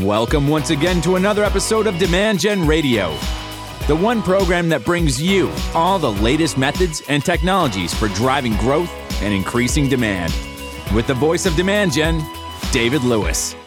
Welcome once again to another episode of Demand Gen Radio, the one program that brings you all the latest methods and technologies for driving growth and increasing demand. With the voice of Demand Gen, David Lewis.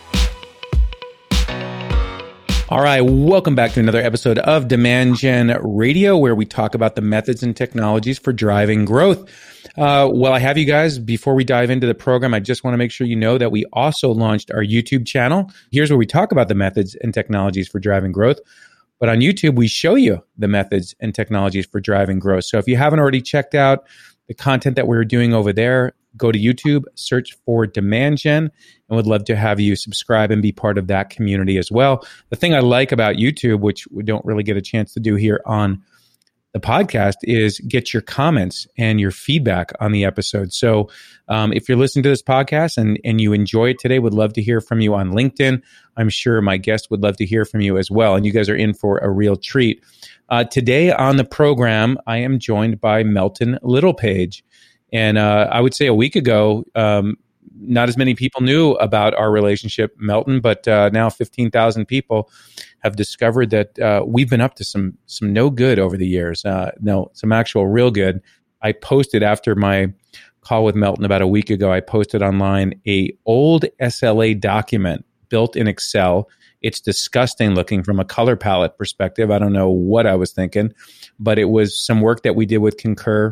All right, welcome back to another episode of Demand Gen Radio, where we talk about the methods and technologies for driving growth. Well, I have you guys, before we dive into the program, I just want to make sure you know that we also launched our YouTube channel. Here's where we talk about the methods and technologies for driving growth. But on YouTube, we show you the methods and technologies for driving growth. So if you haven't already checked out the content that we're doing over there, go to YouTube, search for Demand Gen, and would love to have you subscribe and be part of that community as well. The thing I like about YouTube, which we don't really get a chance to do here on the podcast, is get your comments and your feedback on the episode. So if you're listening to this podcast and you enjoy it today, would love to hear from you on LinkedIn. I'm sure my guest would love to hear from you as well. And you guys are in for a real treat. Today on the program, I am joined by Melton Littlepage. And I would say a week ago, not as many people knew about our relationship, Melton, but now 15,000 people have discovered that we've been up to some no good over the years. No, some actual real good. I posted after my call with Melton about a week ago, I posted online a old SLA document built in Excel. It's disgusting looking from a color palette perspective. I don't know what I was thinking, but it was some work that we did with Concur,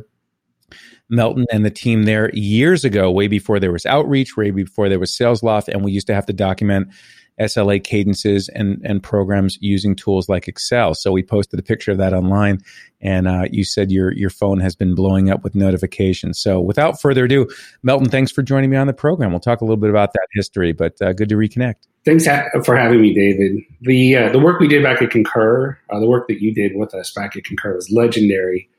Melton and the team there years ago, way before there was outreach, way before there was SalesLoft, and we used to have to document SLA cadences and programs using tools like Excel. So we posted a picture of that online, and you said your phone has been blowing up with notifications. So without further ado, Melton, thanks for joining me on the program. We'll talk a little bit about that history, but good to reconnect. Thanks for having me, David. The work we did back at Concur, the work that you did with us back at Concur was legendary.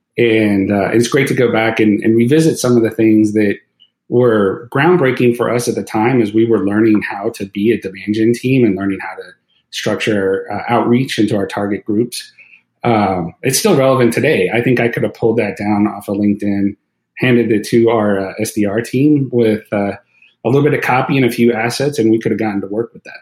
And it's great to go back and revisit some of the things that were groundbreaking for us at the time as we were learning how to be a Demand Gen team and learning how to structure outreach into our target groups. It's still relevant today. I think I could have pulled that down off of LinkedIn, handed it to our SDR team with a little bit of copy and a few assets, and we could have gotten to work with that.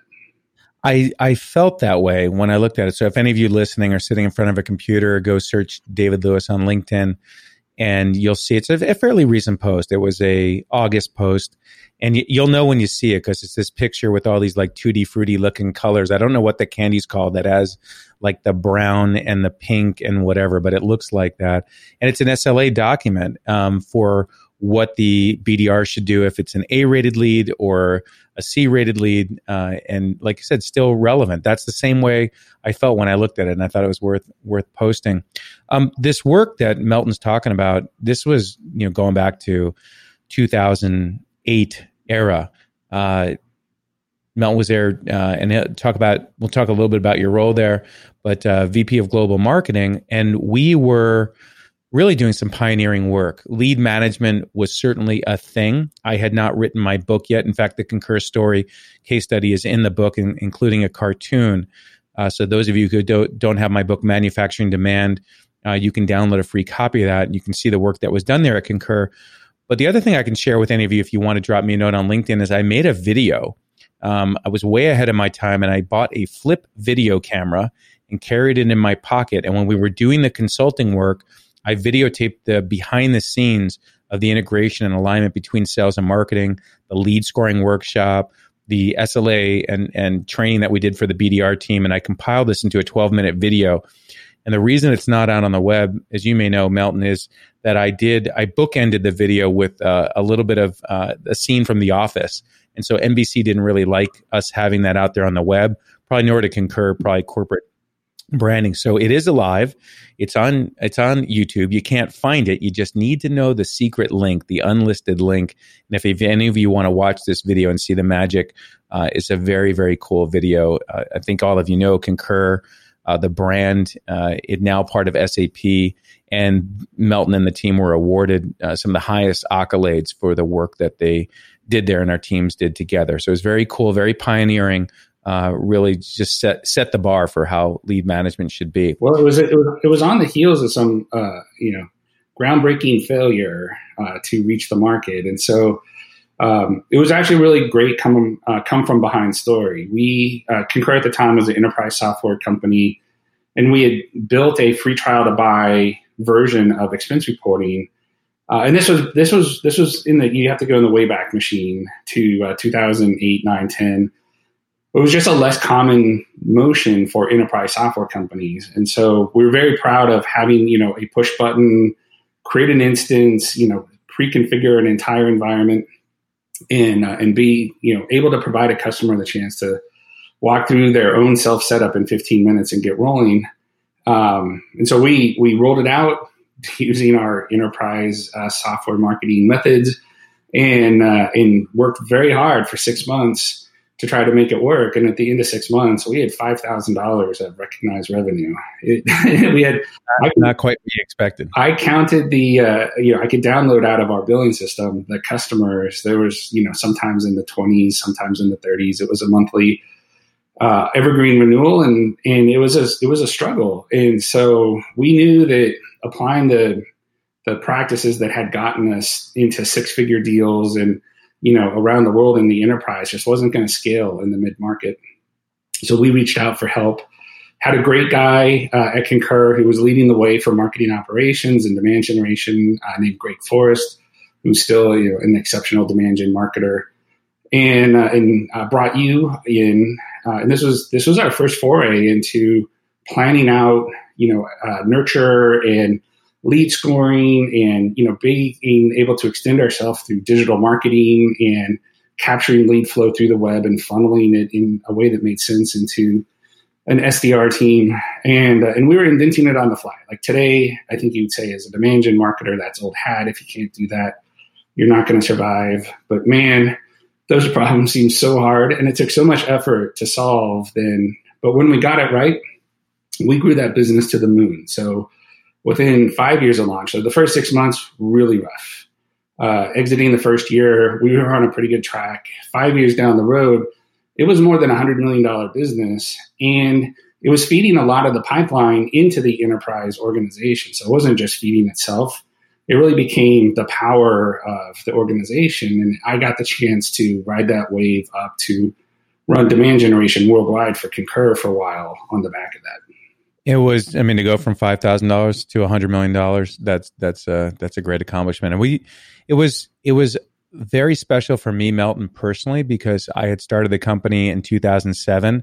I felt that way when I looked at it. So if any of you listening are sitting in front of a computer, go search David Lewis on LinkedIn and you'll see it's a fairly recent post. It was a August post, and you'll know when you see it because it's this picture with all these like tutti frutti looking colors. I don't know what the candy's called that has like the brown and the pink and whatever, but it looks like that. And it's an SLA document for what the BDR should do if it's an A-rated lead or a C-rated lead. And like I said, still relevant. That's the same way I felt when I looked at it, and I thought it was worth posting. This work that Melton's talking about, this was going back to 2008 era. Melton was there, and we'll talk a little bit about your role there, but VP of Global Marketing, and we were really doing some pioneering work. Lead management was certainly a thing. I had not written my book yet. In fact, the Concur story case study is in the book, including a cartoon. So those of you who don't have my book, Manufacturing Demand, you can download a free copy of that, and you can see the work that was done there at Concur. But the other thing I can share with any of you, if you want to drop me a note on LinkedIn, is I made a video. I was way ahead of my time, and I bought a flip video camera and carried it in my pocket. And when we were doing the consulting work, I videotaped the behind the scenes of the integration and alignment between sales and marketing, the lead scoring workshop, the SLA and training that we did for the BDR team. And I compiled this into a 12-minute video. And the reason it's not out on the web, as you may know, Melton, is that I bookended the video with a little bit of a scene from The Office. And so NBC didn't really like us having that out there on the web, probably nor to Concur, probably corporate branding. So it is alive. It's on YouTube. You can't find it. You just need to know the secret link, the unlisted link. And if any of you want to watch this video and see the magic, it's a very, very cool video. I think all of you know Concur, the brand, it now part of SAP, and Melton and the team were awarded some of the highest accolades for the work that they did there and our teams did together. So it was very cool, very pioneering. Really just set the bar for how lead management should be. Well, it was on the heels of some groundbreaking failure to reach the market, and so it was actually a really great come from behind story. We Concur at the time was an enterprise software company, and we had built a free trial to buy version of expense reporting. And this was you have to go in the Wayback Machine to 2008, 9, 10. It was just a less common motion for enterprise software companies. And so we were very proud of having, a push button, create an instance, pre-configure an entire environment and be, able to provide a customer the chance to walk through their own self setup in 15 minutes and get rolling. And so we rolled it out using our enterprise software marketing methods and worked very hard for 6 months to try to make it work. And at the end of 6 months, we had $5,000 of recognized revenue. We had not quite what you expected. I counted I could download out of our billing system the customers. There was, sometimes in the 20s, sometimes in the 30s. It was a monthly evergreen renewal, and it was a struggle. And so we knew that applying the practices that had gotten us into 6-figure deals and around the world in the enterprise just wasn't going to scale in the mid-market. So we reached out for help, had a great guy at Concur who was leading the way for marketing operations and demand generation named Greg Forrest, who's still an exceptional demand gen marketer, and brought you in. And this was our first foray into planning out, nurture and lead scoring and, being able to extend ourselves through digital marketing and capturing lead flow through the web and funneling it in a way that made sense into an SDR team. And we were inventing it on the fly. Like today, I think you'd say as a demand gen marketer, that's old hat. If you can't do that, you're not going to survive. But man, those problems seem so hard and it took so much effort to solve then. But when we got it right, we grew that business to the moon. So within 5 years of launch, so the first 6 months, really rough. Exiting the first year, we were on a pretty good track. 5 years down the road, it was more than $100 million business. And it was feeding a lot of the pipeline into the enterprise organization. So it wasn't just feeding itself. It really became the power of the organization. And I got the chance to ride that wave up to run demand generation worldwide for Concur for a while on the back of that. It was, to go from $5,000 to $100 million, that's a great accomplishment. And it was very special for me, Melton, personally, because I had started the company in 2007.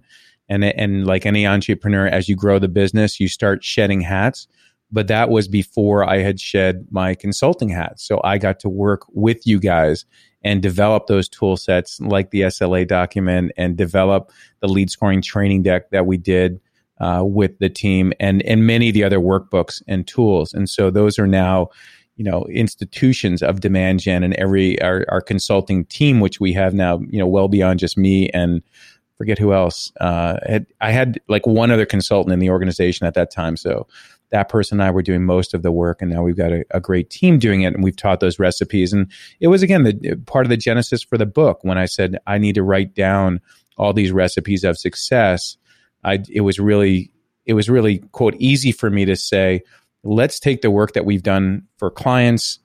And like any entrepreneur, as you grow the business, you start shedding hats. But that was before I had shed my consulting hat. So I got to work with you guys and develop those tool sets like the SLA document and develop the lead scoring training deck that we did with the team and many of the other workbooks and tools. And so those are now, institutions of demand gen and our consulting team, which we have now, well beyond just me and forget who else. I had like one other consultant in the organization at that time. So that person and I were doing most of the work, and now we've got a great team doing it, and we've taught those recipes. And it was, again, the part of the genesis for the book when I said I need to write down all these recipes of success. It was really, quote, easy for me to say, let's take the work that we've done for clients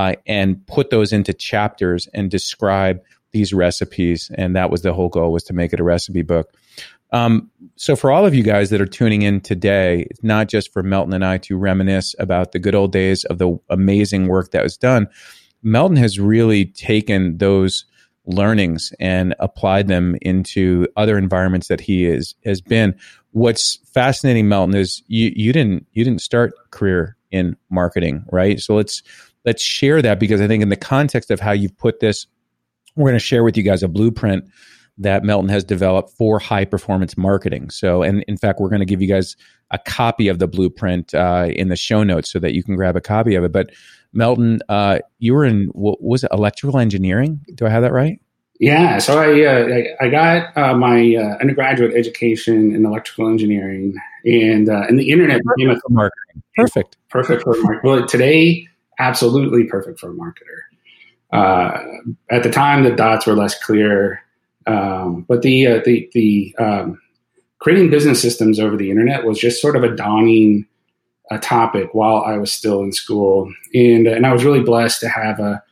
and put those into chapters and describe these recipes. And that was the whole goal, was to make it a recipe book. So for all of you guys that are tuning in today, it's not just for Melton and I to reminisce about the good old days of the amazing work that was done. Melton has really taken those learnings and applied them into other environments that he has been. What's fascinating, Melton, is you didn't start a career in marketing, right? So let's share that, because I think in the context of how you've put this, we're going to share with you guys a blueprint that Melton has developed for high performance marketing. So, and in fact, we're going to give you guys a copy of the blueprint in the show notes so that you can grab a copy of it. But Melton, you were in, what was it, electrical engineering? Do I have that right? Yeah. So I got my undergraduate education in electrical engineering, and the internet became a marketing. Perfect for a marketer. Well, today, absolutely perfect for a marketer. At the time, the dots were less clear. But the creating business systems over the internet was just sort of a dawning topic while I was still in school. And I was really blessed to have a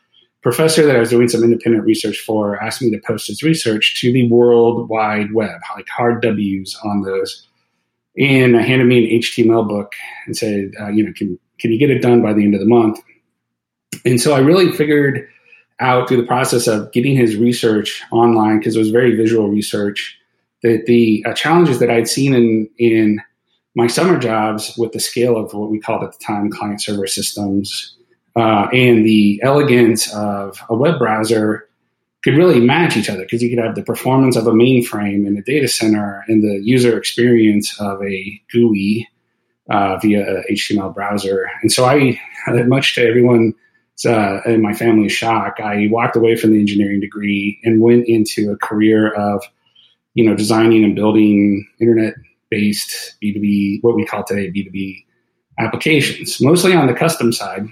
professor that I was doing some independent research for asked me to post his research to the World Wide Web, like hard W's on those. And handed me an HTML book and said, can you get it done by the end of the month? And so I really figured out through the process of getting his research online, because it was very visual research, that the challenges that I'd seen in my summer jobs with the scale of what we called at the time client server systems and the elegance of a web browser could really match each other, because you could have the performance of a mainframe in a data center and the user experience of a GUI via a HTML browser. And so I, much to everyone's and my family's shock, I walked away from the engineering degree and went into a career of, designing and building internet-based B2B, what we call today B2B applications, mostly on the custom side.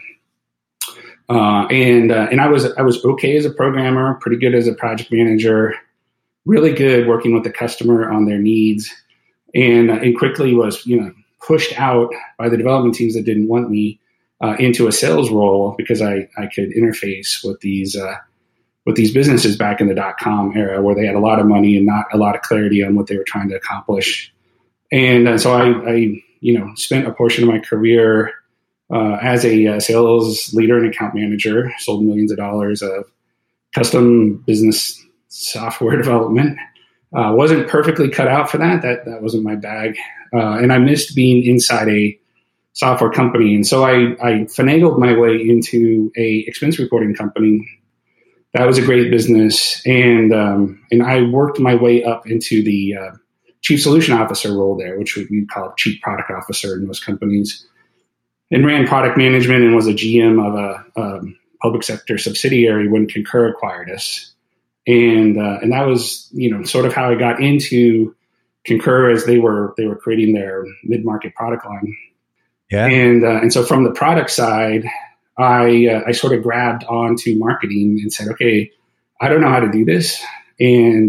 And I was okay as a programmer, pretty good as a project manager, really good working with the customer on their needs, and quickly was pushed out by the development teams that didn't want me into a sales role, because I could interface with these businesses back in the .com era, where they had a lot of money and not a lot of clarity on what they were trying to accomplish. And so I spent a portion of my career as a sales leader and account manager, sold millions of dollars of custom business software development. Wasn't perfectly cut out for that. That wasn't my bag. And I missed being inside a software company. And so I finagled my way into a expense reporting company. That was a great business. And I worked my way up into the chief solution officer role there, which we call chief product officer in most companies, and ran product management and was a GM of a public sector subsidiary when Concur acquired us. And that was, sort of how I got into Concur, as they were creating their mid-market product line. Yeah. And so from the product side, I sort of grabbed onto marketing and said, okay, I don't know how to do this. And,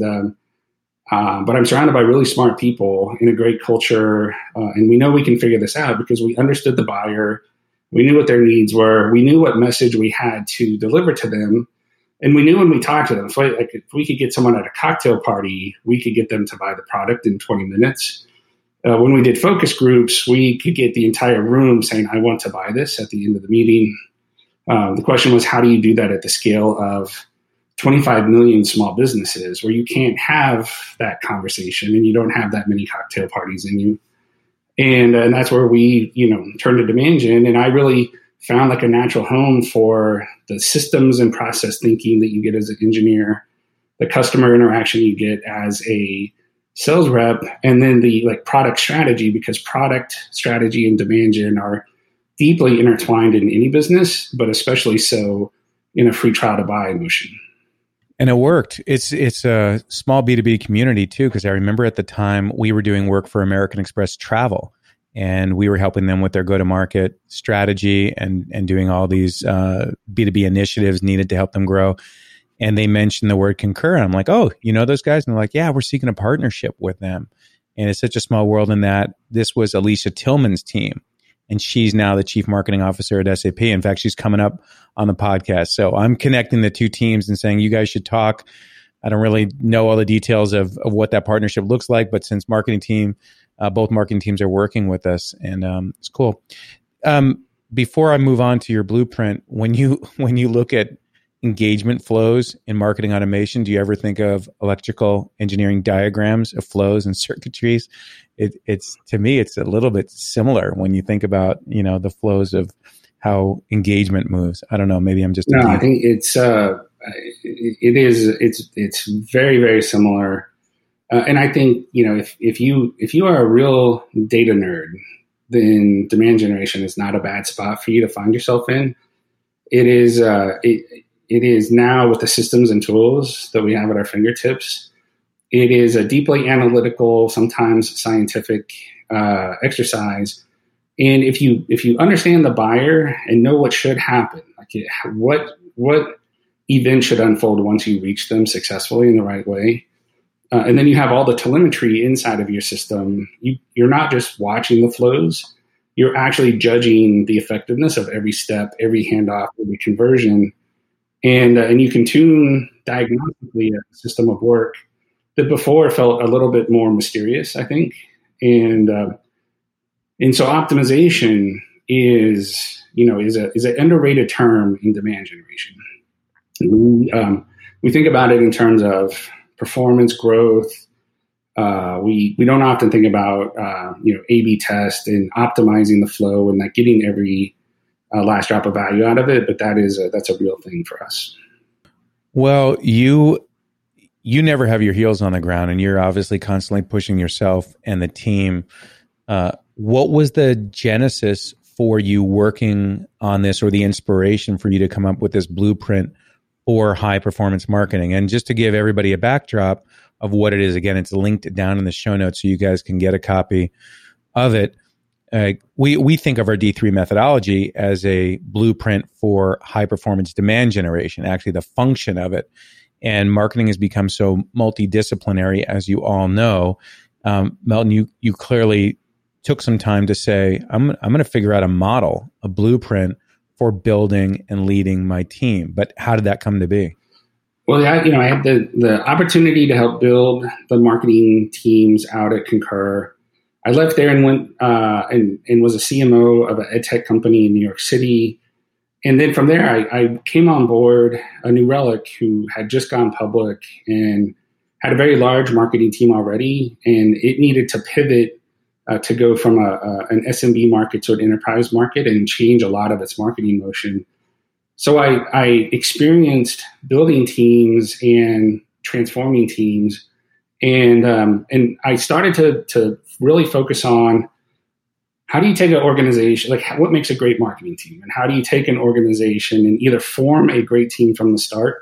but I'm surrounded by really smart people in a great culture. And we know we can figure this out because we understood the buyer. We knew what their needs were. We knew what message we had to deliver to them. And we knew when we talked to them, if we could get someone at a cocktail party, we could get them to buy the product in 20 minutes. When we did focus groups, we could get the entire room saying, I want to buy this at the end of the meeting. The question was, how do you do that at the scale of 25 million small businesses where you can't have that conversation and you don't have that many cocktail parties in you? And that's where we, turned to Demand Gen. And I really found like a natural home for the systems and process thinking that you get as an engineer, the customer interaction you get as a sales rep, and then the product strategy, because product strategy and Demand Gen are deeply intertwined in any business, but especially so in a free trial to buy motion. And it worked. It's a small B2B community too, because I remember at the time we were doing work for American Express Travel, and we were helping them with their go-to-market strategy and doing all these B2B initiatives needed to help them grow. And they mentioned the word Concur. And I'm like, oh, you know those guys? And they're like, yeah, we're seeking a partnership with them. And it's such a small world in that this was Alicia Tillman's team. And she's now the chief marketing officer at SAP. In fact, she's coming up on the podcast. So I'm connecting the two teams and saying, you guys should talk. I don't really know all the details of what that partnership looks like, but since both marketing teams are working with us, and it's cool. Before I move on to your blueprint, when you look at engagement flows in marketing automation, do you ever think of electrical engineering diagrams of flows and circuitries? It's to me, it's a little bit similar when you think about, the flows of how engagement moves. I don't know. Maybe I'm just. No, I think it's very, very similar. And I think, if you are a real data nerd, then demand generation is not a bad spot for you to find yourself in. It is now, with the systems and tools that we have at our fingertips, it is a deeply analytical, sometimes scientific exercise. And if you understand the buyer and know what should happen, what event should unfold once you reach them successfully in the right way, and then you have all the telemetry inside of your system, you're not just watching the flows, you're actually judging the effectiveness of every step, every handoff, every conversion. and you can tune diagnostically a system of work that before felt a little bit more mysterious, I think. And so optimization is an underrated term in demand generation. We think about it in terms of performance growth. We don't often think about A/B test and optimizing the flow and like getting every last drop of value out of it. But that's a real thing for us. Well, you never have your heels on the ground, and you're obviously constantly pushing yourself and the team. What was the genesis for you working on this, or the inspiration for you to come up with this blueprint for high performance marketing? And just to give everybody a backdrop of what it is, again, it's linked down in the show notes so you guys can get a copy of it. We think of our D3 methodology as a blueprint for high performance demand generation, actually the function of it. And marketing has become so multidisciplinary, as you all know. Melton, you clearly took some time to say, I'm going to figure out a model, a blueprint for building and leading my team. But how did that come to be? Well, I had the opportunity to help build the marketing teams out at Concur. I left there and went and was a CMO of an ed tech company in New York City. And then from there, I came on board a New Relic who had just gone public and had a very large marketing team already. And it needed to pivot to go from an SMB market to an enterprise market and change a lot of its marketing motion. So I experienced building teams and transforming teams. And I started to really focus on how do you take an organization, like what makes a great marketing team, and how do you take an organization and either form a great team from the start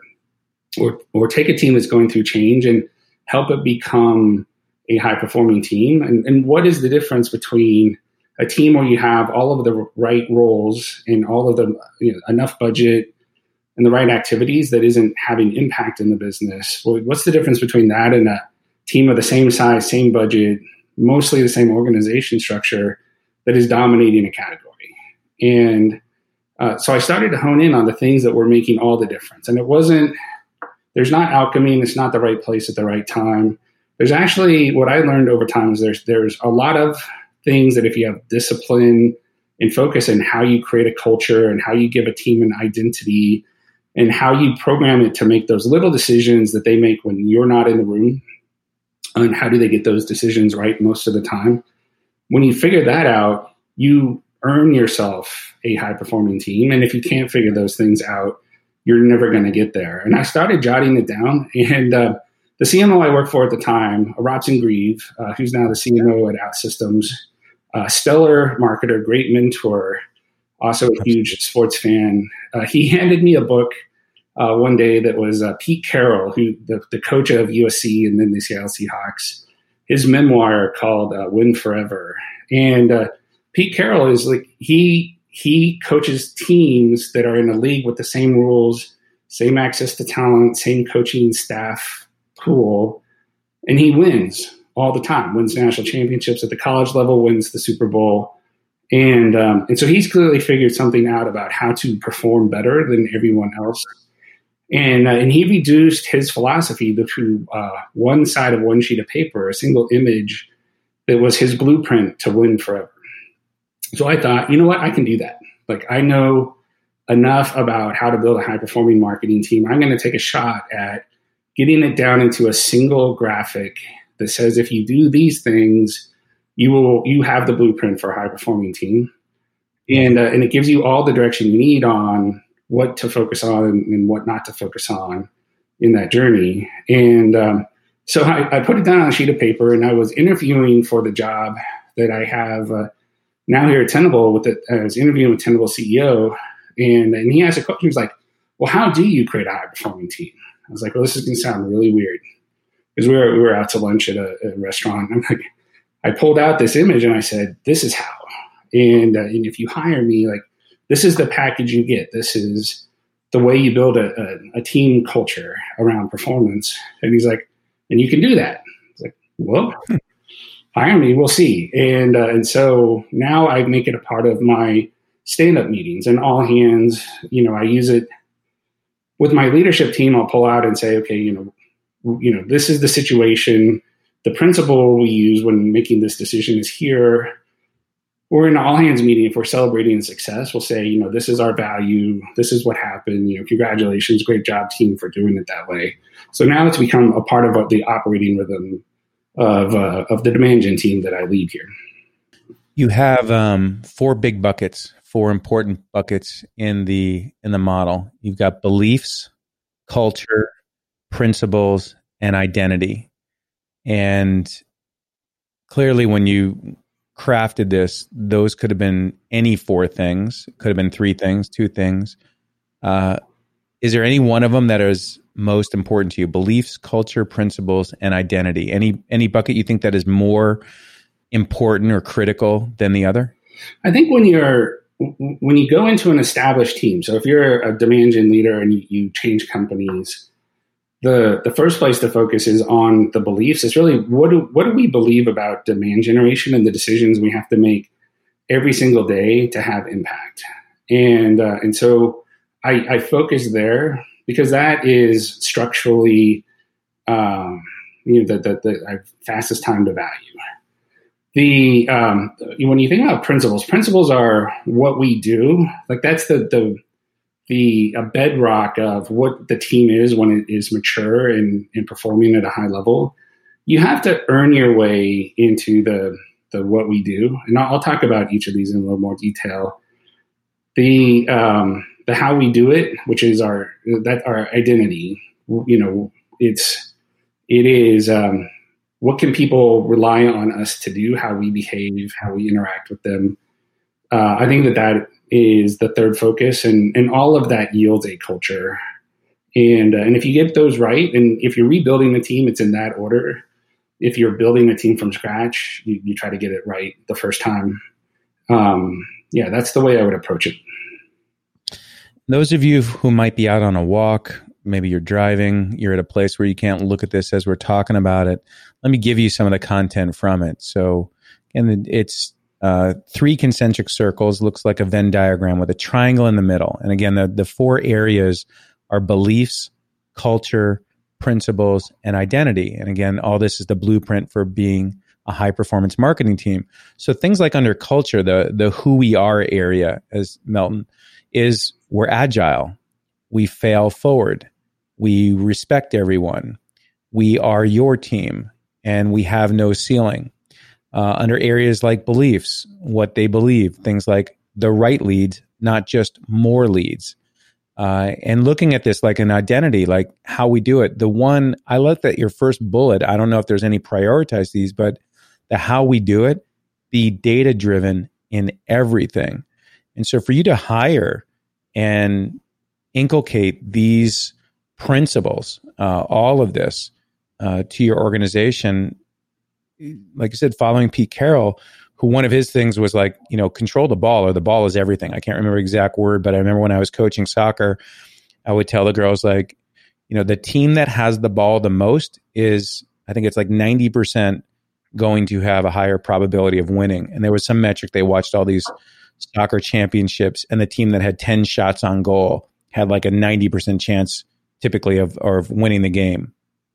or take a team that's going through change and help it become a high performing team. And what is the difference between a team where you have all of the right roles and all of the enough budget and the right activities that isn't having impact in the business? What's the difference between that and a team of the same size, same budget, mostly the same organization structure that is dominating a category? And so I started to hone in on the things that were making all the difference. And there's not alchemy, and it's not the right place at the right time. There's actually, what I learned over time is there's a lot of things that if you have discipline and focus in how you create a culture and how you give a team an identity and how you program it to make those little decisions that they make when you're not in the room, and how do they get those decisions right most of the time. When you figure that out, you earn yourself a high-performing team. And if you can't figure those things out, you're never going to get there. And I started jotting it down. And the CMO I worked for at the time, Robson Grieve, who's now the CMO at OutSystems, stellar marketer, great mentor, also a huge sports fan. He handed me a book one day that was Pete Carroll, who the coach of USC and then the Seattle Seahawks, his memoir called Win Forever. And Pete Carroll is like, he coaches teams that are in a league with the same rules, same access to talent, same coaching staff pool, and he wins all the time, wins national championships at the college level, wins the Super Bowl. And so he's clearly figured something out about how to perform better than everyone else. And he reduced his philosophy to one side of one sheet of paper, a single image that was his blueprint to win forever. So I thought, you know what, I can do that. Like, I know enough about how to build a high-performing marketing team. I'm going to take a shot at getting it down into a single graphic that says, if you do these things, you have the blueprint for a high-performing team. And it gives you all the direction you need on what to focus on and what not to focus on in that journey. And so I put it down on a sheet of paper, and I was interviewing for the job that I have now here at Tenable. I was interviewing with Tenable CEO, and he asked a question. He was like, well, how do you create a high-performing team? I was like, well, this is going to sound really weird, because we were out to lunch at a restaurant. I'm like, I pulled out this image, and I said, this is how. And if you hire me, like, this is the package you get. This is the way you build a team culture around performance. And he's like, and you can do that. I was like, well, hire me, we'll see. And so now I make it a part of my stand-up meetings and all hands. I use it with my leadership team, I'll pull out and say, okay, this is the situation. The principle we use when making this decision is here. Or in an all hands meeting, if we're celebrating a success, we'll say, this is our value. This is what happened. Congratulations. Great job, team, for doing it that way. So now it's become a part of the operating rhythm of the demand gen team that I lead here. You have 4 big buckets, 4 important buckets in the model. You've got beliefs, culture, principles, and identity. And clearly, when you crafted this, those could have been any 4 things. It could have been 3 things, 2 things. Is there any one of them that is most important to you? Beliefs, culture, principles, and identity. Any bucket you think that is more important or critical than the other? I think when you go into an established team, so if you're a demand gen leader and you change companies, the first place to focus is on the beliefs. It's really what do we believe about demand generation and the decisions we have to make every single day to have impact. And so I focus there because that is structurally the fastest time to value. When you think about principles are what we do. Like that's the bedrock of what the team is when it is mature and performing at a high level. You have to earn your way into the what we do, and I'll talk about each of these in a little more detail. The how we do it, which is our identity. It is what can people rely on us to do, how we behave, how we interact with them. I think that is the third focus, and all of that yields a culture. And if you get those right, and if you're rebuilding the team, it's in that order. If you're building a team from scratch, you try to get it right the first time. That's the way I would approach it. Those of you who might be out on a walk, maybe you're driving, you're at a place where you can't look at this as we're talking about it. Let me give you some of the content from it. So, and it's 3 concentric circles, looks like a Venn diagram with a triangle in the middle. And again, the 4 areas are beliefs, culture, principles, and identity. And again, all this is the blueprint for being a high performance marketing team. So things like under culture, the who we are area, as Melton, is we're agile, we fail forward, we respect everyone, we are your team, and we have no ceiling. Under areas like beliefs, what they believe, things like the right leads, not just more leads. And looking at this like an identity, like how we do it. The one, I like that your first bullet, I don't know if there's any prioritize these, but the how we do it, be data driven in everything. And so for you to hire and inculcate these principles, all of this to your organization, like I said, following Pete Carroll, who one of his things was like, control the ball, or the ball is everything. I can't remember the exact word, but I remember when I was coaching soccer, I would tell the girls like, the team that has the ball the most is, I think it's like 90% going to have a higher probability of winning. And there was some metric, they watched all these soccer championships, and the team that had 10 shots on goal had like a 90% chance typically of winning the game.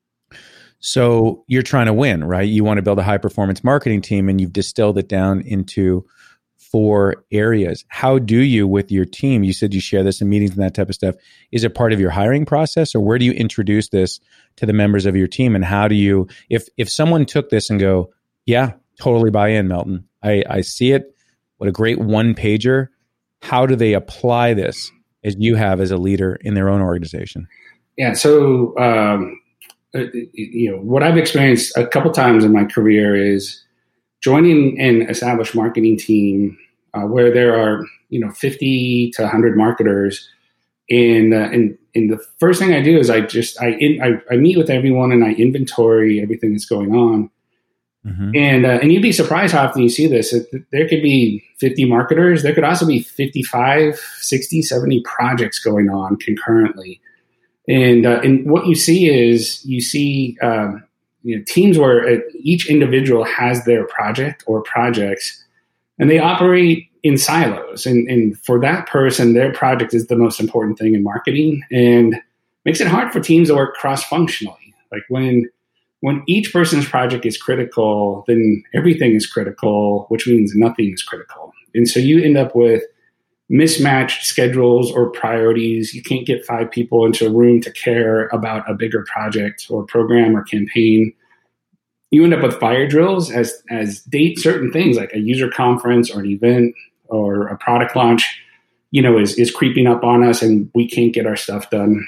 So you're trying to win, right? You want to build a high performance marketing team, and you've distilled it down into 4 areas. How do you with your team? You said you share this in meetings and that type of stuff. Is it part of your hiring process, or where do you introduce this to the members of your team? And how do you, if someone took this and go, yeah, totally buy in, Melton, I see it. What a great one pager. How do they apply this as you have as a leader in their own organization? Yeah. So, what I've experienced a couple times in my career is joining an established marketing team where there are 50 to 100 marketers, and the first thing I do is I meet with everyone and I inventory everything that's going on, and you'd be surprised how often you see this. There could be 50 marketers, there could also be 55, 60, 70 projects going on concurrently. And what you see is teams where each individual has their project or projects, and they operate in silos. And for that person, their project is the most important thing in marketing. And makes it hard for teams to work cross-functionally. Like when each person's project is critical, then everything is critical, which means nothing is critical. And so you end up with mismatched schedules or priorities. You can't get 5 people into a room to care about a bigger project or program or campaign. You end up with fire drills as date certain things like a user conference or an event or a product launch, is creeping up on us and we can't get our stuff done.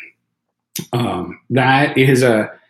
That's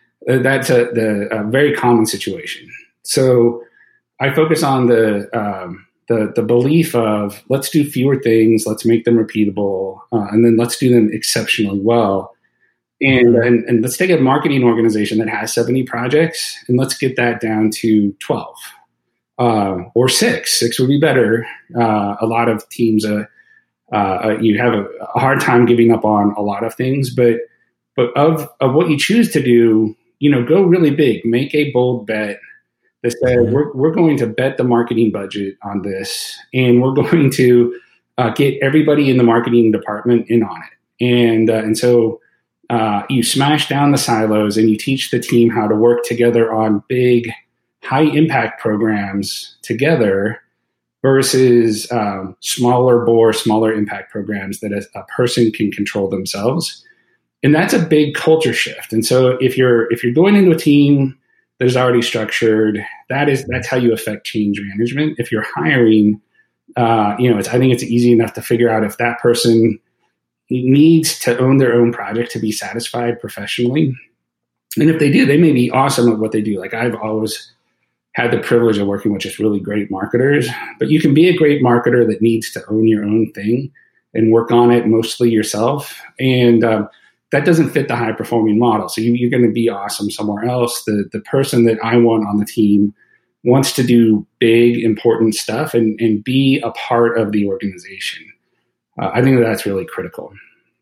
a very common situation. So I focus on the belief of let's do fewer things, let's make them repeatable, and then let's do them exceptionally well. And let's take a marketing organization that has 70 projects and let's get that down to 12 or 6. 6 would be better. A lot of teams, you have a hard time giving up on a lot of things, but of what you choose to do, go really big, make a bold bet that says we're going to bet the marketing budget on this, and we're going to get everybody in the marketing department in on it. And so you smash down the silos and you teach the team how to work together on big, high impact programs together versus smaller impact programs that a person can control themselves. And that's a big culture shift. And so if you're going into a team that is already structured, that's how you affect change management. If you're hiring, I think it's easy enough to figure out if that person needs to own their own project to be satisfied professionally. And if they do, they may be awesome at what they do. Like I've always had the privilege of working with just really great marketers, but you can be a great marketer that needs to own your own thing and work on it mostly yourself. And that doesn't fit the high performing model. So you're going to be awesome somewhere else. The person that I want on the team wants to do big, important stuff and be a part of the organization. I think that's really critical.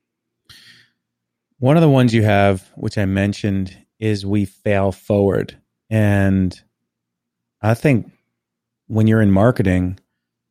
One of the ones you have, which I mentioned, is we fail forward. And I think when you're in marketing,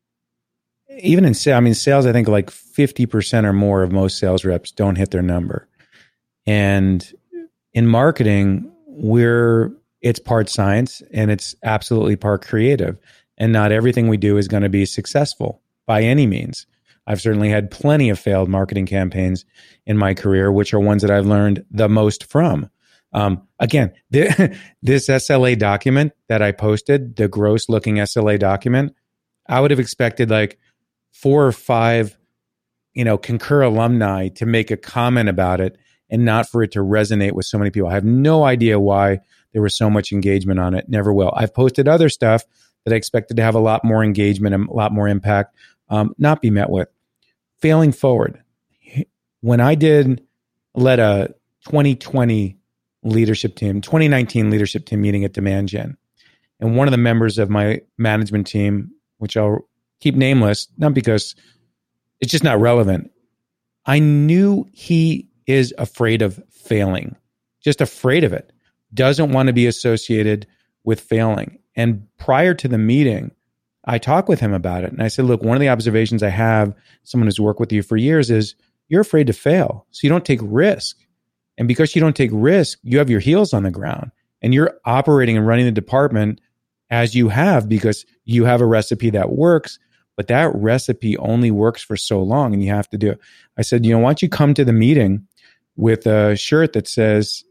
even in sales, I think like 50% or more of most sales reps don't hit their number. And in marketing, it's part science and it's absolutely part creative. And not everything we do is going to be successful by any means. I've certainly had plenty of failed marketing campaigns in my career, which are ones that I've learned the most from. Again, this SLA document that I posted, the gross looking SLA document, I would have expected like 4 or 5, Concur alumni to make a comment about it and not for it to resonate with so many people. I have no idea why there was so much engagement on it. Never will. I've posted other stuff that I expected to have a lot more engagement and a lot more impact, not be met with. Failing forward. When I led a 2019 leadership team meeting at Demand Gen, and one of the members of my management team, which I'll keep nameless, not because it's just not relevant, I knew he is afraid of failing, just afraid of it, doesn't want to be associated with failing. And prior to the meeting, I talked with him about it. And I said, look, one of the observations I have, someone who's worked with you for years, is you're afraid to fail. So you don't take risk. And because you don't take risk, you have your heels on the ground and you're operating and running the department as you have because you have a recipe that works, but that recipe only works for so long and you have to do it. I said, why don't you come to the meeting with a shirt that says,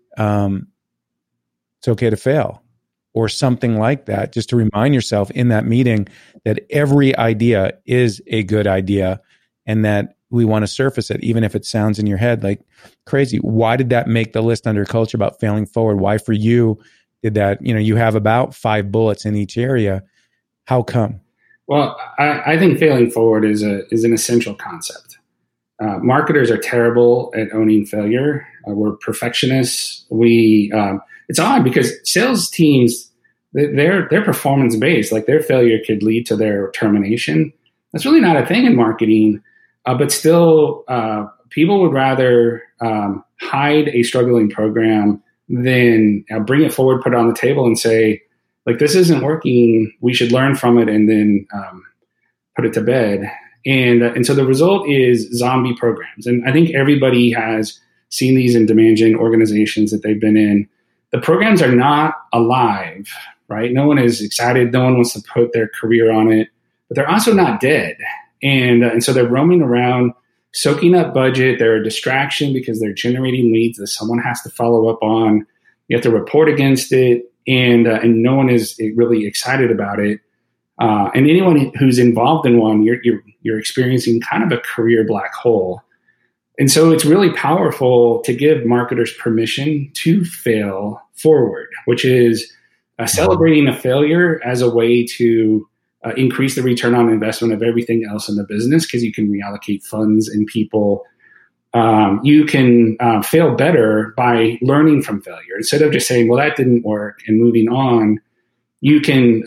it's okay to fail, or something like that, just to remind yourself in that meeting that every idea is a good idea and that we want to surface it, even if it sounds in your head like crazy. Why did that make the list under culture about failing forward? Why for you did that? You have about 5 bullets in each area. How come? Well, I think failing forward is an essential concept. Marketers are terrible at owning failure. We're perfectionists. It's odd because sales teams, they're performance based. Like their failure could lead to their termination. That's really not a thing in marketing. But still, people would rather hide a struggling program than bring it forward, put it on the table, and say, like, this isn't working. We should learn from it, and then put it to bed. And so the result is zombie programs. And I think everybody has seen these in demand gen organizations that they've been in. The programs are not alive, right? No one is excited. No one wants to put their career on it, but they're also not dead. And so they're roaming around, soaking up budget. They're a distraction because they're generating leads that someone has to follow up on. You have to report against it, and no one is really excited about it. And anyone who's involved in one, you're experiencing kind of a career black hole. And so it's really powerful to give marketers permission to fail forward, which is celebrating a failure as a way to increase the return on investment of everything else in the business, because you can reallocate funds and people. You can fail better by learning from failure. Instead of just saying, well, that didn't work and moving on, you can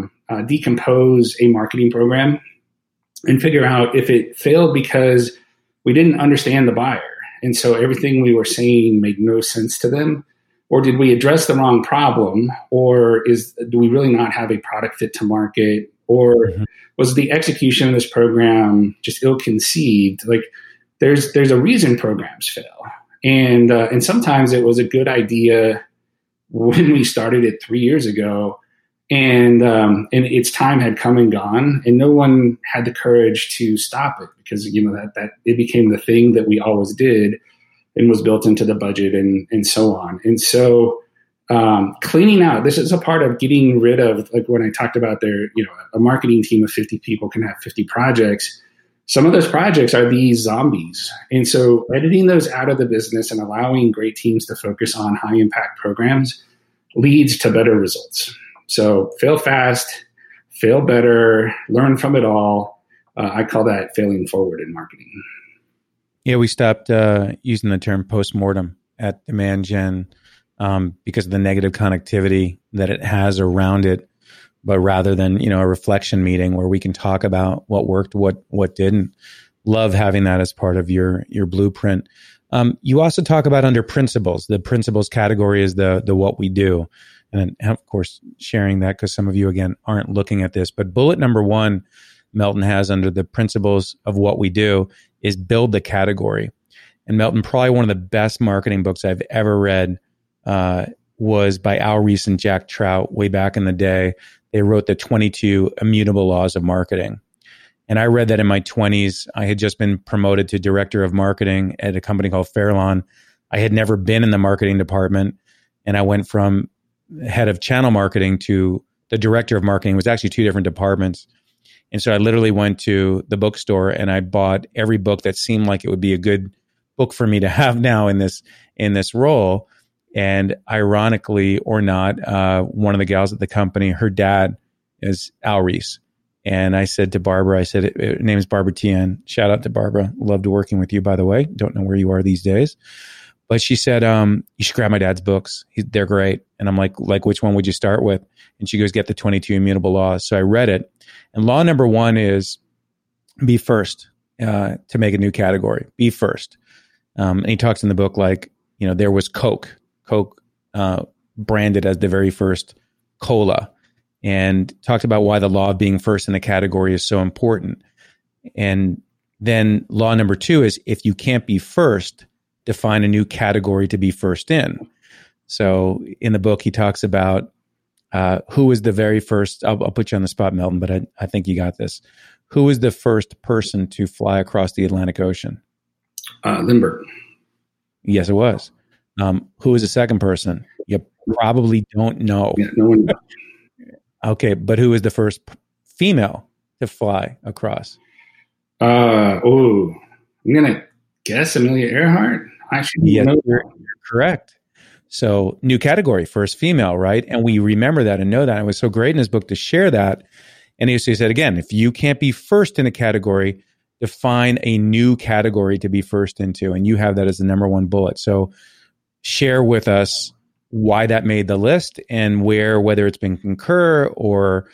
decompose a marketing program and figure out if it failed because we didn't understand the buyer. And so everything we were saying made no sense to them. Or did we address the wrong problem? Or do we really not have a product fit to market? Or was the execution of this program just ill-conceived? Like there's a reason programs fail. And sometimes it was a good idea when we started it 3 years ago, and its time had come and gone, and no one had the courage to stop it because that it became the thing that we always did and was built into the budget and so on. And so cleaning out, this is a part of getting rid of, like when I talked about a marketing team of 50 people can have 50 projects. Some of those projects are these zombies. And so editing those out of the business and allowing great teams to focus on high impact programs leads to better results. So fail fast, fail better, learn from it all. I call that failing forward in marketing. Yeah, we stopped using the term postmortem at Demand Gen because of the negative connectivity that it has around it. But rather than, a reflection meeting where we can talk about what worked, what didn't. Love having that as part of your blueprint. You also talk about under principles. The principles category is the what we do. And then, of course, sharing that because some of you, again, aren't looking at this. But bullet number 1, Melton has under the principles of what we do is build the category. And Melton, probably one of the best marketing books I've ever read was by Al Ries and Jack Trout way back in the day. They wrote the 22 Immutable Laws of Marketing. And I read that in my 20s. I had just been promoted to director of marketing at a company called Fairlawn. I had never been in the marketing department. And I went from head of channel marketing to the director of marketing. It was actually 2 different departments. And so I literally went to the bookstore and I bought every book that seemed like it would be a good book for me to have now in this role. And ironically or not, one of the gals at the company, her dad is Al Ries. And I said to Barbara, her name is Barbara Tien. Shout out to Barbara. Loved working with you, by the way. Don't know where you are these days. But she said, you should grab my dad's books. They're great. And I'm like, which one would you start with? And she goes, get the 22 Immutable Laws. So I read it. And law number 1 is be first to make a new category. Be first. And he talks in the book like, there was Coke branded as the very first cola, and talked about why the law of being first in a category is so important. And then law number 2 is if you can't be first, define a new category to be first in. So in the book, he talks about who was the very first, I'll put you on the spot, Melton, but I think you got this. Who was the first person to fly across the Atlantic Ocean? Lindbergh. Yes, it was. Who was the second person? You probably don't know. Yeah, no one knows. Okay, but who was the first female to fly across? I'm going to guess Amelia Earhart. I should know. You're correct. So new category, first female, right? And we remember that and know that. It was so great in his book to share that. And he said, again, if you can't be first in a category, define a new category to be first into. And you have that as the number 1 bullet. So share with us why that made the list and whether it's been Concur or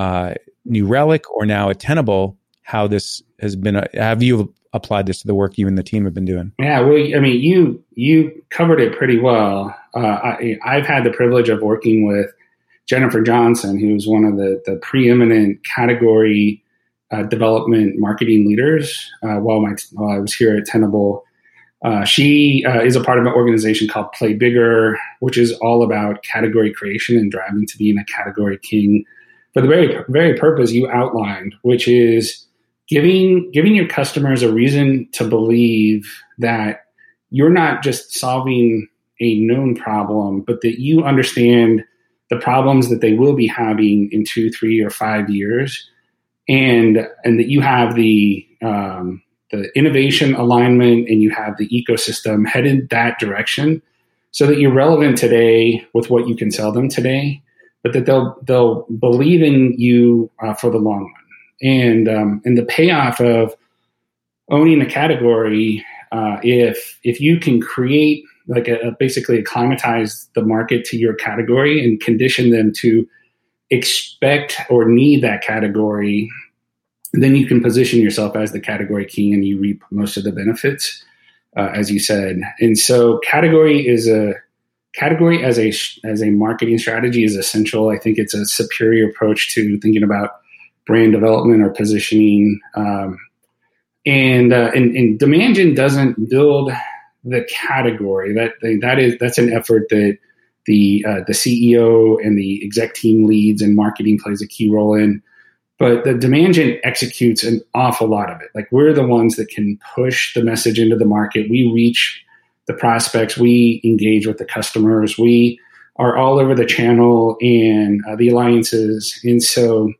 New Relic or now at Tenable, how this has been, have you applied this to the work you and the team have been doing? Yeah, well, I mean, you covered it pretty well. I've had the privilege of working with Jennifer Johnson, who's one of the preeminent category development marketing leaders while I was here at Tenable. She is a part of an organization called Play Bigger, which is all about category creation and driving to being a category king for the very purpose you outlined, which is giving your customers a reason to believe that you're not just solving a known problem, but that you understand the problems that they will be having in 2, 3, or 5 years, and that you have the innovation alignment and you have the ecosystem headed that direction, so that you're relevant today with what you can sell them today, but that they'll believe in you for the long run. And the payoff of owning a category, if you can create like basically acclimatize the market to your category and condition them to expect or need that category, then you can position yourself as the category king and you reap most of the benefits, as you said. And so category as a marketing strategy is essential. I think it's a superior approach to thinking about brand development or positioning. And Demand Gen doesn't build the category. That's an effort that the CEO and the exec team leads, and marketing plays a key role in. But the Demand Gen executes an awful lot of it. Like, we're the ones that can push the message into the market. We reach the prospects. We engage with the customers. We are all over the channel and the alliances. And so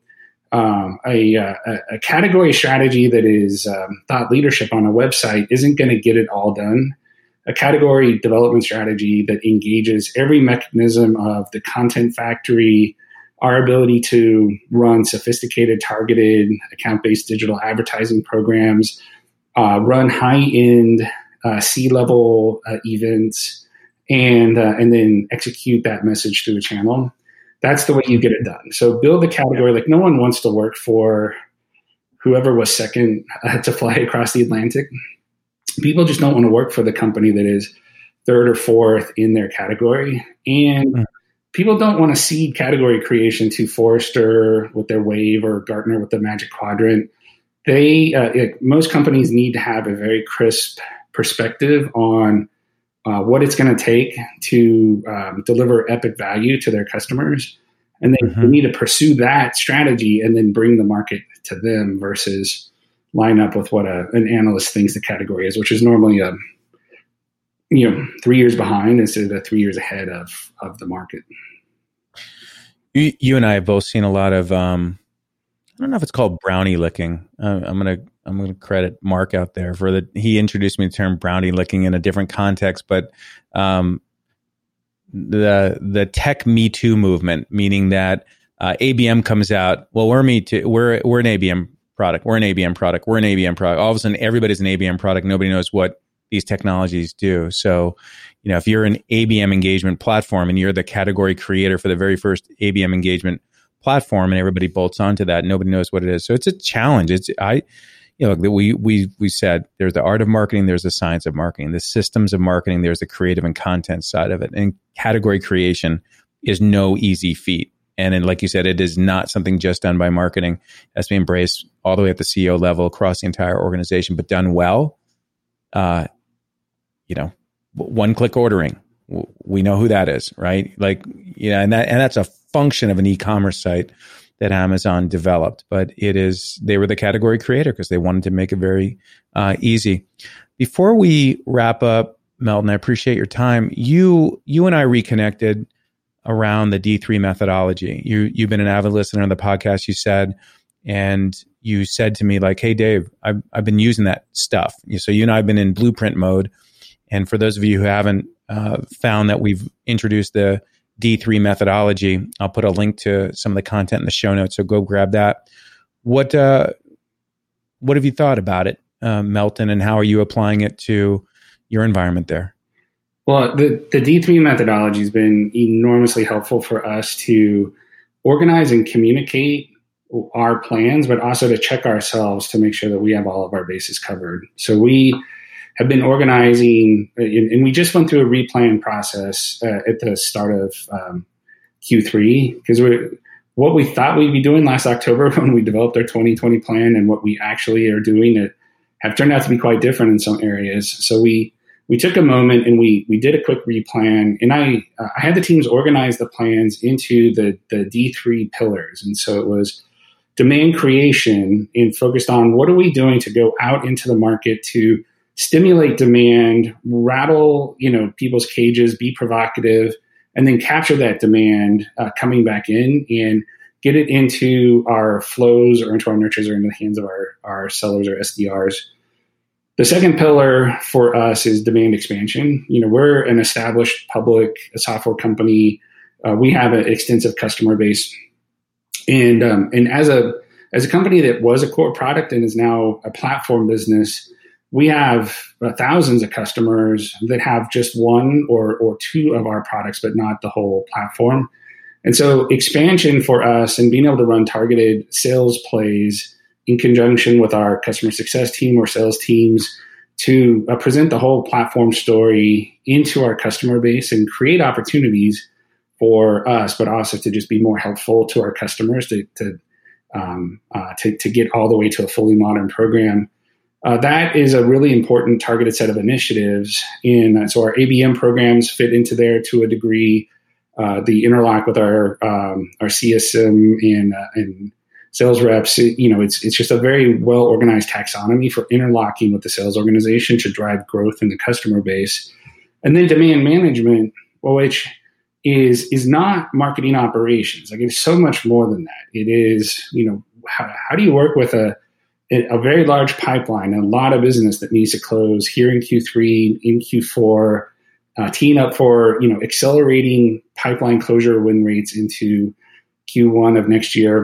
a category strategy that is thought leadership on a website isn't going to get it all done. A category development strategy that engages every mechanism of the content factory, our ability to run sophisticated, targeted, account-based digital advertising programs, run high-end C-level events, and then execute that message through a channel. That's the way you get it done. So build the category. Like, no one wants to work for whoever was second to fly across the Atlantic. People just don't want to work for the company that is third or fourth in their category. And people don't want to seed category creation to Forrester with their Wave or Gartner with the Magic Quadrant. Most companies need to have a very crisp perspective on what it's going to take to deliver epic value to their customers. And they need to pursue that strategy and then bring the market to them versus line up with what an analyst thinks the category is, which is normally 3 years behind instead of 3 years ahead of the market. You and I have both seen a lot of, I don't know if it's called brownie licking. I'm gonna credit Mark out there for he introduced me to the term brownie licking in a different context, but the tech Me Too movement, meaning that ABM comes out. Well, we're Me Too. We're an ABM product. We're an ABM product. We're an ABM product. All of a sudden, everybody's an ABM product. Nobody knows what these technologies do. So, if you're an ABM engagement platform and you're the category creator for the very first ABM engagement platform, and everybody bolts onto that, nobody knows what it is. So it's a challenge. We said there's the art of marketing, there's the science of marketing, the systems of marketing, there's the creative and content side of it. And category creation is no easy feat. And then, like you said, it is not something just done by marketing. It has to be embraced all the way at the CEO level across the entire organization, but done well. One-click ordering. We know who that is, right? And that's a function of an e-commerce site that Amazon developed, but they were the category creator because they wanted to make it very easy. Before we wrap up, Melton, I appreciate your time. You and I reconnected around the D3 methodology. You've been an avid listener on the podcast, you said, and you said to me like, "Hey, Dave, I've been using that stuff." So you and I have been in blueprint mode. And for those of you who haven't found that we've introduced the D3 methodology, I'll put a link to some of the content in the show notes. So go grab that. What have you thought about it, Melton, and how are you applying it to your environment there? Well, the D3 methodology has been enormously helpful for us to organize and communicate our plans, but also to check ourselves to make sure that we have all of our bases covered. So we have been organizing, and we just went through a replan process at the start of Q3, because what we thought we'd be doing last October when we developed our 2020 plan and what we actually are doing have turned out to be quite different in some areas. So we we took a moment and we did a quick replan, and I had the teams organize the plans into the D3 pillars. And so it was demand creation and focused on what are we doing to go out into the market to stimulate demand, rattle, people's cages, be provocative, and then capture that demand coming back in and get it into our flows or into our nurtures or into the hands of our sellers or SDRs. The second pillar for us is demand expansion. We're an established public software company. We have an extensive customer base, and as a company that was a core product and is now a platform business, we have thousands of customers that have just one or two of our products, but not the whole platform. And so expansion for us and being able to run targeted sales plays in conjunction with our customer success team or sales teams to present the whole platform story into our customer base and create opportunities for us, but also to just be more helpful to our customers to get all the way to a fully modern program. That is a really important targeted set of initiatives. So our ABM programs fit into there to a degree. The interlock with our CSM and sales reps, it's just a very well organized taxonomy for interlocking with the sales organization to drive growth in the customer base. And then demand management, which is not marketing operations. Like, it's so much more than that. It is, how do you work with a very large pipeline, a lot of business that needs to close here in Q3, in Q4, teeing up for, accelerating pipeline closure win rates into Q1 of next year.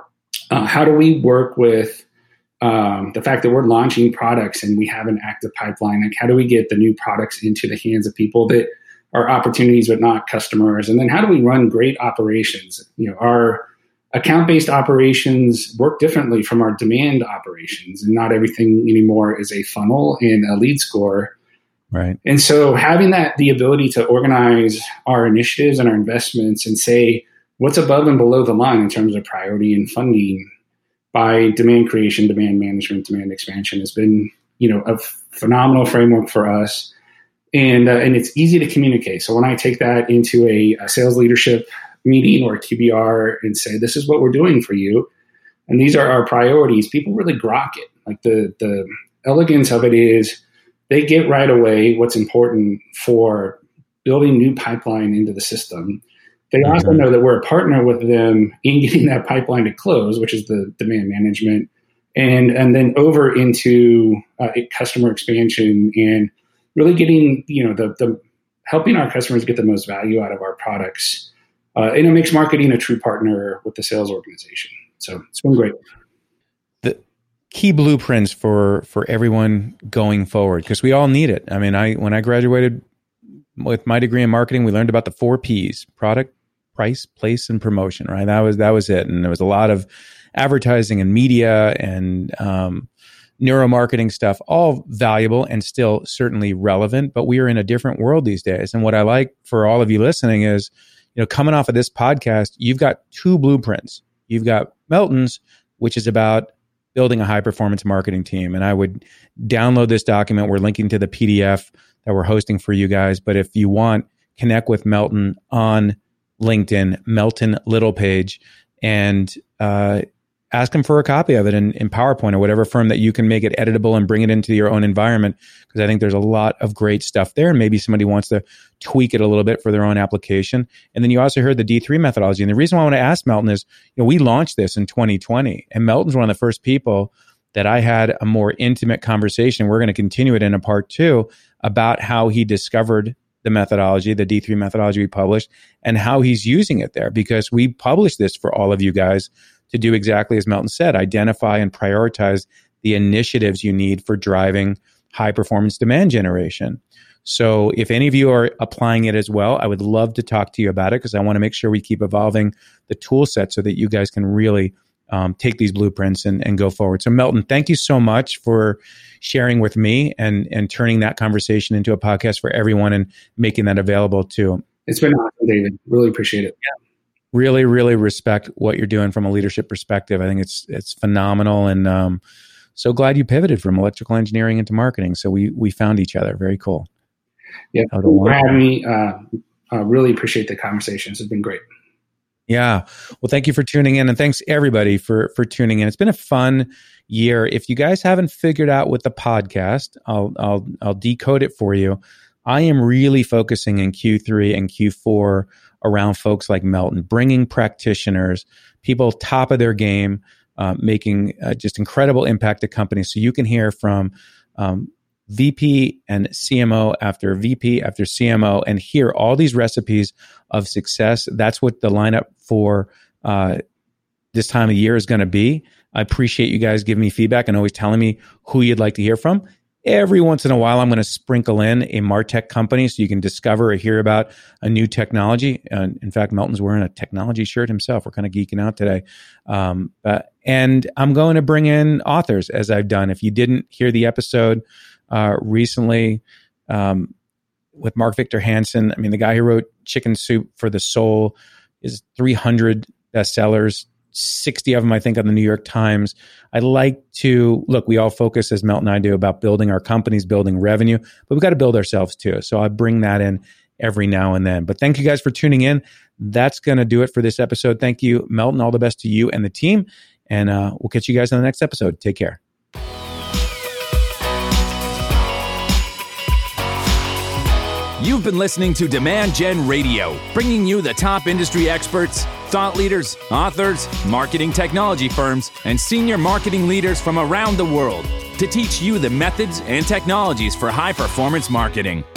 How do we work with the fact that we're launching products and we have an active pipeline? Like, how do we get the new products into the hands of people that are opportunities but not customers? And then how do we run great operations? Our account-based operations work differently from our demand operations, and not everything anymore is a funnel and a lead score. Right. And so having the ability to organize our initiatives and our investments and say what's above and below the line in terms of priority and funding by demand creation, demand management, demand expansion has been, a phenomenal framework for us. And it's easy to communicate. So when I take that into a sales leadership meeting or a QBR and say, this is what we're doing for you, and these are our priorities, people really grok it. Like, the elegance of it is they get right away what's important for building new pipeline into the system. They also know that we're a partner with them in getting that pipeline to close, which is the demand management, and then over into customer expansion and really getting, the helping our customers get the most value out of our products. And it makes marketing a true partner with the sales organization. So it's been great. The key blueprints for everyone going forward, because we all need it. I mean, when I graduated with my degree in marketing, we learned about the 4 Ps: product, price, place, and promotion, right? That was it. And there was a lot of advertising and media and neuromarketing stuff, all valuable and still certainly relevant, but we are in a different world these days. And what I like for all of you listening is, coming off of this podcast, you've got 2 blueprints. You've got Melton's, which is about building a high performance marketing team. And I would download this document. We're linking to the PDF that we're hosting for you guys. But if you want, connect with Melton on LinkedIn, Melton Littlepage, and ask him for a copy of it in PowerPoint or whatever firm that you can make it editable and bring it into your own environment. Because I think there's a lot of great stuff there. And maybe somebody wants to tweak it a little bit for their own application. And then you also heard the D3 methodology. And the reason why I want to ask Melton is, we launched this in 2020. And Melton's one of the first people that I had a more intimate conversation. We're going to continue it in a part 2 about how he discovered the methodology, the D3 methodology we published, and how he's using it there. Because we published this for all of you guys to do exactly as Melton said, identify and prioritize the initiatives you need for driving high performance demand generation. So if any of you are applying it as well, I would love to talk to you about it, because I want to make sure we keep evolving the tool set so that you guys can really take these blueprints and go forward. So Melton, thank you so much for sharing with me and turning that conversation into a podcast for everyone and making that available too. It's been awesome, David. Really appreciate it. Yeah. Really, really respect what you're doing from a leadership perspective. I think it's phenomenal, and so glad you pivoted from electrical engineering into marketing. So we found each other. Very cool. Yeah, for having me. Really appreciate the conversations. It's been great. Yeah. Well, thank you for tuning in, and thanks everybody for tuning in. It's been a fun year. If you guys haven't figured out with the podcast, I'll decode it for you. I am really focusing in Q3 and Q4 around folks like Melton, bringing practitioners, people top of their game, making just incredible impact to companies. So you can hear from VP and CMO after VP after CMO and hear all these recipes of success. That's what the lineup for this time of year is going to be. I appreciate you guys giving me feedback and always telling me who you'd like to hear from. Every once in a while, I'm going to sprinkle in a MarTech company so you can discover or hear about a new technology. In fact, Melton's wearing a technology shirt himself. We're kind of geeking out today. And I'm going to bring in authors, as I've done. If you didn't hear the episode recently with Mark Victor Hansen, I mean, the guy who wrote Chicken Soup for the Soul is 300 bestsellers, 60 of them, I think, on the New York Times. I like to, look, we all focus, as Melton and I do, about building our companies, building revenue, but we've got to build ourselves too. So I bring that in every now and then. But thank you guys for tuning in. That's going to do it for this episode. Thank you, Melton. All the best to you and the team. And we'll catch you guys on the next episode. Take care. You've been listening to Demand Gen Radio, bringing you the top industry experts, thought leaders, authors, marketing technology firms, and senior marketing leaders from around the world to teach you the methods and technologies for high-performance marketing.